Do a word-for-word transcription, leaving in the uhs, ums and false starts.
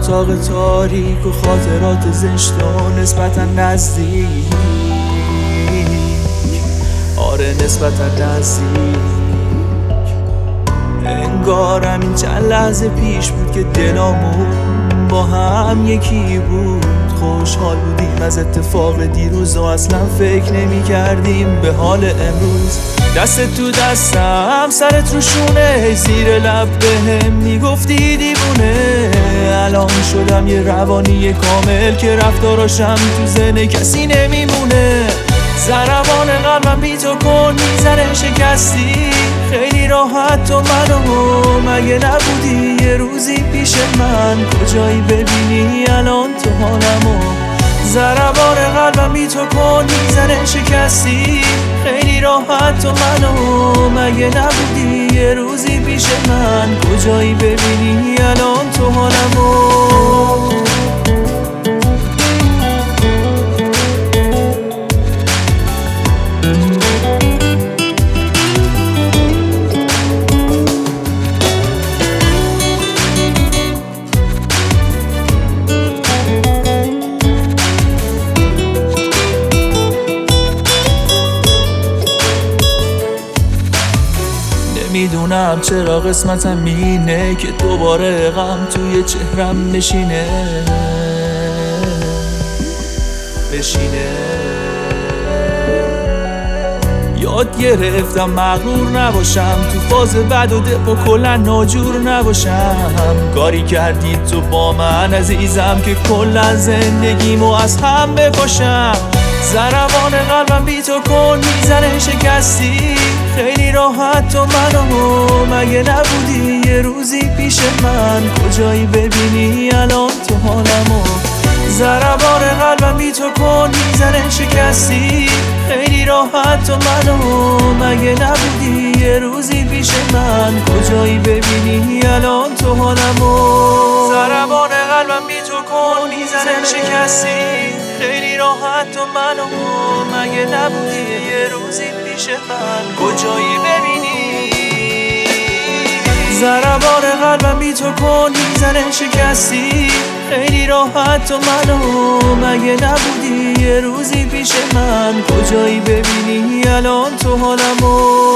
اتاق تاریک و خاطرات زشت و نسبتا نزدیک، آره نسبتا نزدیک. انگارم این چند لحظه پیش بود که دلامون با هم یکی بود. خوشحال بودیم از اتفاق دیروز و اصلا فکر نمی کردیم به حال امروز. دست تو دستم سرت رو شونه، زیر لب بهم میگفتی دیوونه. الان شدم یه روانی کامل که رفتاراشم تو ذهن کسی نمیمونه. ضربان قلبم بی تو کن میزنه شکستی، خیلی راحت تو منو مگه نبودی یه روزی پیش من؟ کجایی ببینی الان تو حالمو؟ ضربان قلبم بی تو کن میزنه شکستی، خیلی راحت تو منو مگه نبودی یه روزی پیش من؟ کجایی ببینی الان تو حالمو؟ میدونم چرا قسمتم اینه که دوباره غم توی چهرم نشینه بشینه. یاد گرفتم مغرور نباشم، تو فاز بد و دپ و کلا ناجور نباشم. کاری کردی تو با من عزیزم که کلا زندگیمو از هم بپاشم. ضربان قلبم بی تو کن میزنه شکستی، خیلی راحت تو منو مگه نبودی یه روزی پیش من؟ کجایی ببینی الان تو حالمو؟ ضربان قلبم بی تو کن میزنه شکستی، خیلی راحت تو منو مگه نبودی یه روزی پیش من؟ کجایی ببینی الان تو حالمو؟ ضربان قلبم بی تو کن میزنه شکستی، خیلی راحت تو منو مگه نبودی یه روزی پیش من؟ کجایی ببینی؟ ضربان قلبم بی تو کن میزنه شکستی، خیلی راحت تو منو مگه نبودی یه روزی پیش من؟ کجایی ببینی الان تو حالمو؟